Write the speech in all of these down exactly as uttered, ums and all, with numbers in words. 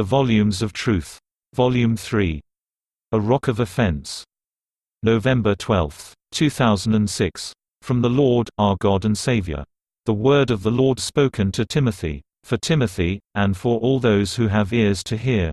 The Volumes of Truth. Volume three. A Rock of Offense. November twelfth, two thousand six. From the Lord, our God and Savior. The word of the Lord spoken to Timothy, for Timothy, and for all those who have ears to hear.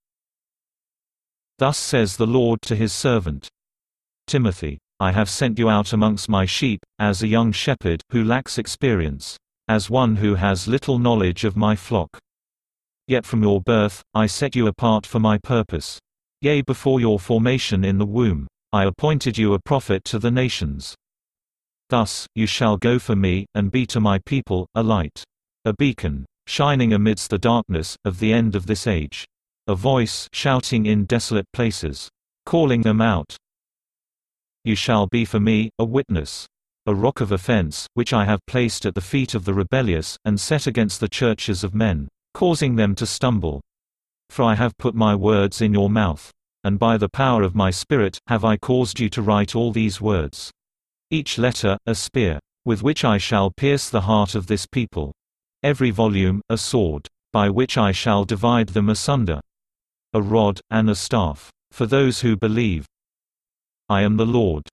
Thus says the Lord to his servant Timothy, I have sent you out amongst my sheep, as a young shepherd who lacks experience, as one who has little knowledge of my flock. Yet from your birth, I set you apart for my purpose. Yea, before your formation in the womb, I appointed you a prophet to the nations. Thus, you shall go for me, and be to my people, a light, a beacon, shining amidst the darkness, of the end of this age. A voice shouting in desolate places, calling them out. You shall be for me, a witness, a rock of offense, which I have placed at the feet of the rebellious, and set against the churches of men, causing them to stumble. For I have put my words in your mouth, and by the power of my Spirit, have I caused you to write all these words. Each letter, a spear, with which I shall pierce the heart of this people. Every volume, a sword, by which I shall divide them asunder. A rod, and a staff, for those who believe. I am the Lord.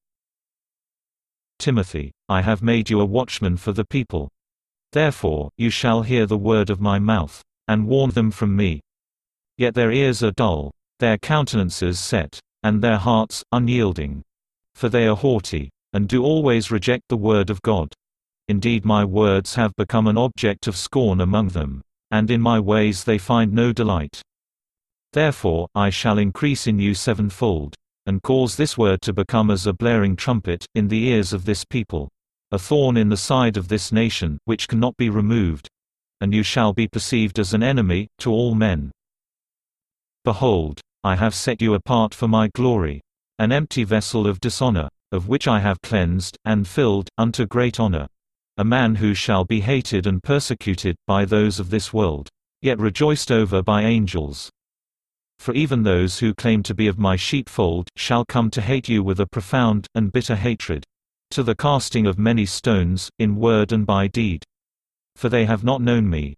Timothy, I have made you a watchman for the people. Therefore, you shall hear the word of my mouth, and warn them from me. Yet their ears are dull, their countenances set, and their hearts unyielding. For they are haughty, and do always reject the word of God. Indeed, my words have become an object of scorn among them, and in my ways they find no delight. Therefore, I shall increase in you sevenfold, and cause this word to become as a blaring trumpet, in the ears of this people, a thorn in the side of this nation, which cannot be removed. And you shall be perceived as an enemy, to all men. Behold, I have set you apart for my glory, an empty vessel of dishonor, of which I have cleansed, and filled, unto great honor. A man who shall be hated and persecuted, by those of this world, yet rejoiced over by angels. For even those who claim to be of my sheepfold, shall come to hate you with a profound, and bitter hatred, to the casting of many stones, in word and by deed. For they have not known me.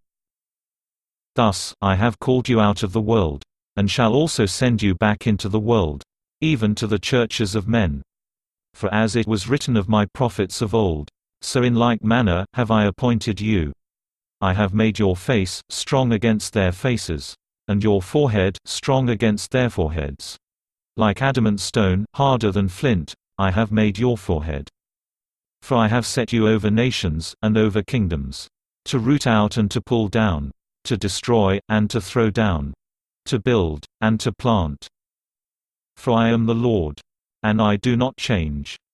Thus, I have called you out of the world, and shall also send you back into the world, even to the churches of men. For as it was written of my prophets of old, so in like manner, have I appointed you. I have made your face, strong against their faces, and your forehead, strong against their foreheads. Like adamant stone, harder than flint, I have made your forehead. For I have set you over nations, and over kingdoms, to root out and to pull down, to destroy, and to throw down, to build, and to plant. For I am the Lord, and I do not change.